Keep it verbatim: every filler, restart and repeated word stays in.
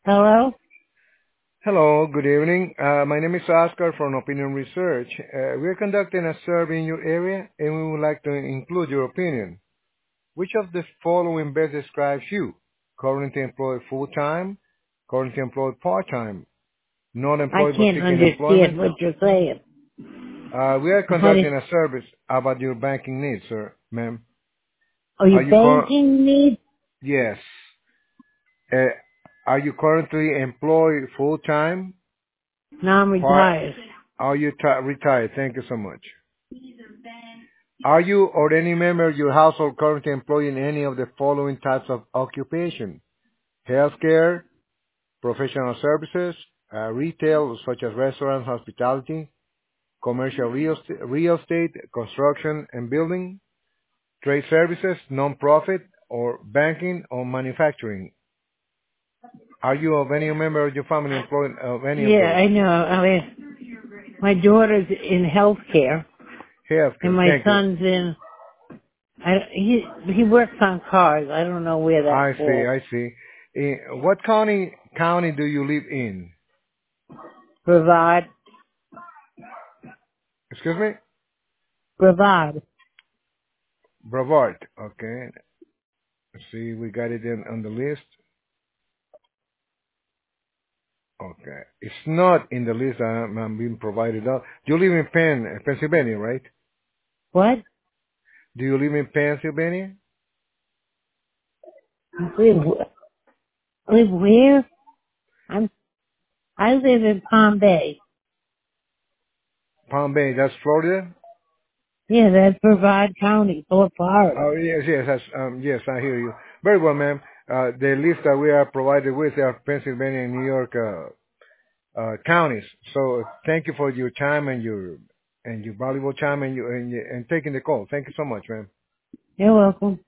Hello? Hello, good evening. Uh, my name is Oscar from Opinion Research. Uh, we are conducting a survey in your area and we would like to include your opinion. Which of the following best describes you? Currently employed full-time, currently employed part-time, not I employed but can't seeking understand employment? what you're saying. Uh, we are What is, conducting a service about your banking needs, sir, ma'am. are you Are you cur- banking me? Yes. Uh, are you currently employed full-time? No, I'm Part? retired. Are you ti retired? Thank you so much. Are you or any member of your household currently employed in any of the following types of occupation? Healthcare, professional services, uh, retail such as restaurants, hospitality, commercial real estate, real estate, construction and building, trade services, non-profit, or banking or manufacturing? Are you of any member of your family employed of any of Yeah, those? I know. I mean, my daughter's in healthcare, and Healthcare. my Thank you. son's in, I, he, he works on cars. I don't know where that I see. falls. I see. Eh, what county county do you live in? Provide, Excuse me? provide. Brevard. Okay. See, we got it in on the list. Okay. It's not in the list I'm, I'm being provided out. You live in Penn, Pennsylvania, right? What? Do you live in Pennsylvania? Live, live where? I'm, I live in Palm Bay. Palm Bay, that's Florida? Yeah, that's Provide County, Fort Oh, Florida. yes, yes, that's, um, yes, I hear you. Very well, ma'am. Uh, the list that we are provided with are Pennsylvania and New York, uh, uh, counties. So thank you for your time and your, and your valuable time and you, and, your- and taking the call. Thank you so much, ma'am. You're welcome.